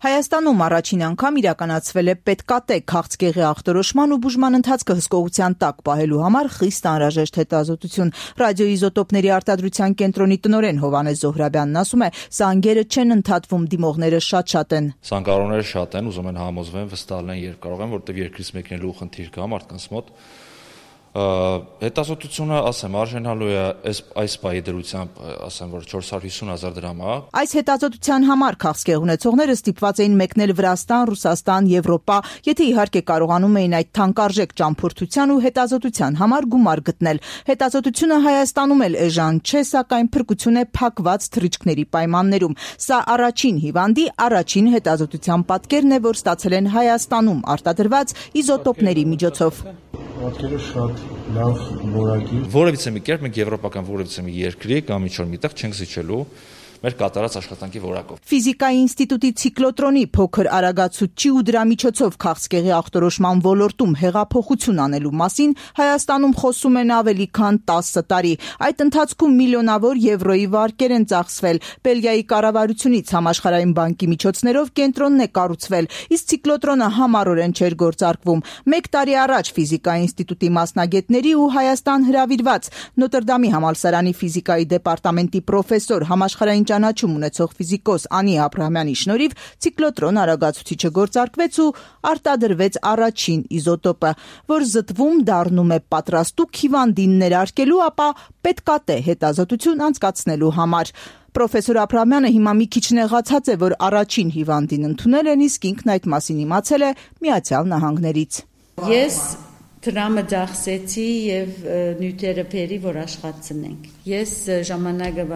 Հայաստանում առաջին անգամ իրականացվել է պետկատե քաղցկեղի ախտորոշման ու բուժման ընթացքը հսկողության տակ պահելու համար խիստ անհրաժեշտ հետազոտություն։ Ռադիոիզոտոպների արտադրության կենտրոնի տնօրեն Հովհաննես Զոհրաբյանն ասում է, զանգերը չեն ընդհատվում, դիմողները շատ են։ Զանգահարողները շատ են, ուզում են համոզվեն, վստահ են, երբ կարող են, որտեղ երկրից մեկնելու խնդիր կա մարդկանց մոտ։ Հետազոտությունը, ասեմ, արժանալու է այս պահի դրությամբ, ասեմ, որ 450,000 դրամ է։ Այս հետազոտության համար քաղցկեղ ունեցողները ստիպված էին մեկնել Վրաստան, Ռուսաստան, Եվրոպա, եթե իհարկե կարողանում էին այդ թանկարժեք ճամփորդության ու հետազոտության համար գումար գտնել։ Հետազոտությունը Հայաստանում էլ էժան չէ, սակայն փրկություն է փակված թռիչքների պայմաններում։ Սա առաջին հիվանդի առաջին հետազոտության պատկերն է, որ ստացել են Հայաստանում արտադրված իզոտոպների միջոցով։ Պատկերը շատ լավ որակի։ Որևիցե մի կերպ մենք եվրոպական որևիցե մի երկրի կամ ինչ-որ միտեղ չենք զիջելու մեր կատարած աշխատանքի որակով։ Ֆիզիկայի ինստիտուտի ցիկլոտրոնի փոքր արագացուցիչ ու դրա միջոցով քաղցկեղի ախտորոշման ոլորտում հեղափոխություն անելու մասին Հայաստանում խոսում են ավելի քան 10 տարի։ Այդ ընթացքում միլիոնավոր եվրոյի վարկեր են ծախսվել։ Բելգիայի կառավարությունից Համաշխարհային բանկի միջոցներով կենտրոնն է կառուցվել, իսկ ցիկլոտրոնը համառորեն չէր գործարկվում։ 1 տարի առաջ ֆիզիկայի ինստիտուտի մասնագետների ու Հայաստան հրավիրված Նոտրդամի համալսարանի ֆիզիկայի դեպարտամենտի պրոֆեսոր համաշխարհային ճանաչում ունեցող ֆիզիկոս Անի Աբրահամյանի շնորհիվ ցիկլոտրոն արագացուցիչը գործարկվեց ու արտադրվեց առաջին իզոտոպը, որ զտվում դառնում է պատրաստուկ հիվանդին ներարկելու, ապա պետկատե հետազոտություն անցկացնելու համար։ Պրոֆեսոր Աբրահամյանը հիմա մի քիչ նեղացած է, որ առաջին հիվանդին ընդունել են, իսկ ինքն այդ մասին իմացել է Միացյալ Նահանգներից։ Ես Տրամը ձախսեցի եւ նյութերը բերի, որ աշխատցնենք։ Ես ժամանակը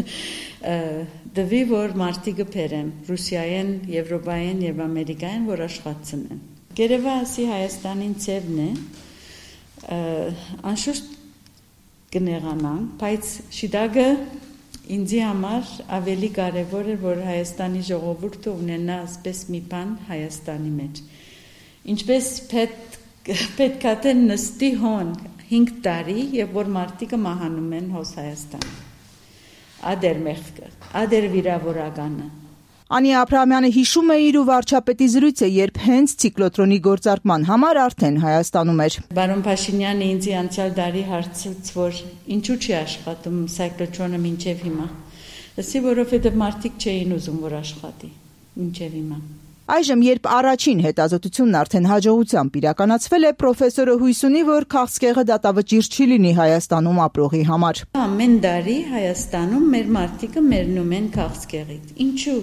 դվի, որ մարտիկը բերեմ Ռուսիայեն, Եվրոպայեն եւ Ամերիկայեն, որ աշխատցնեն։ Գերեվասի Հայաստանին ծևն է, անշուշտ կնեղանան, բայց շիդագը ինձի համար ավելի կարևոր է, որ Հայաստանի ժողովուրդը ունենա ասպես մի բան Հայաստանի մեջ։ Ինչպես պետք է նստի հոն 5 տարի եւ որ մարտիկը մահանում են հոս Հայաստան։ Ադեր մեղքը, ադեր վիրավորականը։ Անի Աբրահամյանը հիշում է իր ու վարչապետի զրույցը, երբ հենց ցիկլոտրոնի գործարկման համար արդեն Հայաստանում էր։ Բարոն Փաշինյանը ինձ անցյալ տարի հարցրեց, որ ինչու չի աշխատում ցիկլոտրոնը մինչև հիմա։ Ասի, որովհետեւ մարտիկ չէին ուզում, որ աշխատի մինչև հիմա։ Այժմ, երբ առաջին հետազոտությունն արդեն հաջողությամբ իրականացվել է, պրոֆեսորը հույս ունի, որ քաղցկեղը դատավճիռ չի լինի Հայաստանում ապրողի համար։ Ամեն տարի Հայաստանում մեր մարտիկը մեռնում են քաղցկեղից։ Ինչու՞։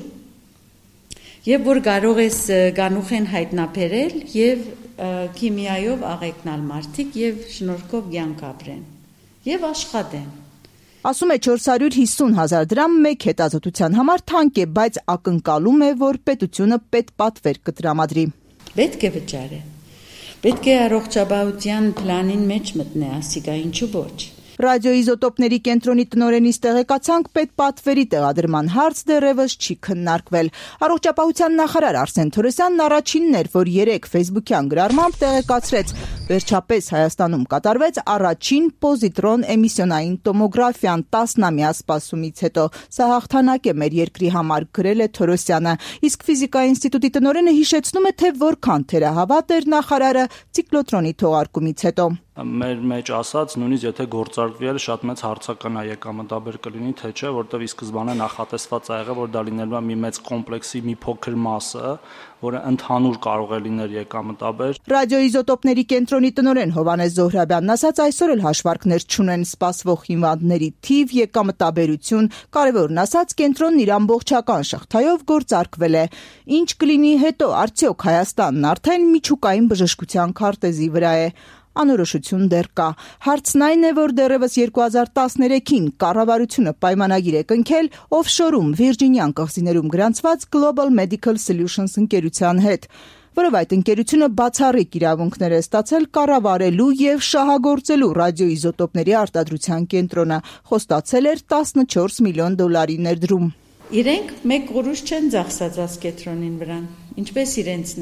Եվ որ կարող ես գանուխեն հայտնաբերել եւ քիմիայով աղեկնալ մարտիկ եւ շնորհքով կյանք ապրեն եւ աշխատեն։ Ասում է 450,000 դրամ մեկ հետազոտության համար թանկ է, բայց ակնկալում է, որ պետությունը պետպատվեր կտրամադրի։ Պետք է վճարի։ Պետք է առողջապահության պլանին մեջ մտնի, ասիկա ինչու ոչ։ Ռադիոիզոտոպների կենտրոնի տնօրենից տեղեկացանք, պետպատվերի տեղադրման հարց դեռևս չի քննարկվել։ Առողջապահության նախարար Արսեն Թորոսյանն առաջինն էր, որ 3 ֆեյսբուքյան գրառմամբ տեղեկացրեց, վերջապես Հայաստանում կատարվեց առաջին պոզիտրոն էմիսիոնային տոմոգրաֆիան 10-ամյա սպասումից հետո։ Սա հաղթանակ է մեր երկրի համար, գրել է Թորոսյանը։ Իսկ ֆիզիկայի ինստիտուտի տնօրենը հիշեցնում է, թե որքան թերահավատ էր նախարարը ցիկլոտրոնի թողարկումից հետո։ Մեր մեջ ասած, նույնիսկ եթե գործարկվի էլ շատ մեծ հարցական է եկամտաբեր կլինի, թե չէ, որտեղ ի սկզբանե նախատեսված ա եղել, որ դա լինելու է մի մեծ կոմպլեքսի մի փոքր մասը, որը ընդհանուր կարող է լինել եկամտաբեր։ Ռադիոիզոտոպների կենտրոնի տնօրեն Հովհաննես Զոհրաբյանն ասաց, այսօր էլ հաշվարկներ չունեն սպասվող հիվանդների թիվ, եկամտաբերություն, կարևորն ասած, կենտրոնն իր ամբողջական շղթայով գործարկվել է։ Ինչ կլինի հետո, արդյոք Հայաստանն արդեն միջուկային բժշկության քարտեզի վրա է։ Անորոշություն դեռ կա։ Հարցն այն է, որ դեռևս 2013-ին կառավարությունը պայմանագիր է կնքել օֆշորում Վիրջինյան կղզիներում գրանցված Global Medical Solutions ընկերության հետ, որով այդ ընկերությունը բացառիկ իրավունքներ է ստացել կառավարելու եւ շահագործելու ռադիոիզոտոպների արտադրության կենտրոնը, խոստացել էր $14 միլիոն ներդրում։ Իրենք մեկ կորուս չեն ծախսած այս կենտրոնին վրան, ինչպես իրենցն է։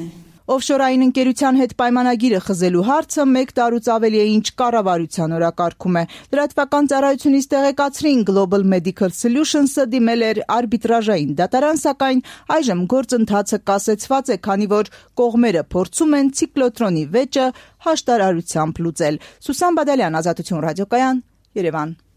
Օֆշորային ընկերության հետ պայմանագիրը խզելու հարցը 1 տարուց ավելի է ինչ կառավարության օրակարգում է։ Լրատվական ծառայությունից տեղեկացրին Global Medical Solutions-ը դիմել էր արբիտրաժային դատարան, սակայն այժմ գործընթացը կասեցված է, քանի որ կողմերը փորձում են ցիկլոտրոնի վեճը հաշտարարությամբ լուծել։ Սուսան Բադալյան, Ազատություն ռադիոկայան, Երևան։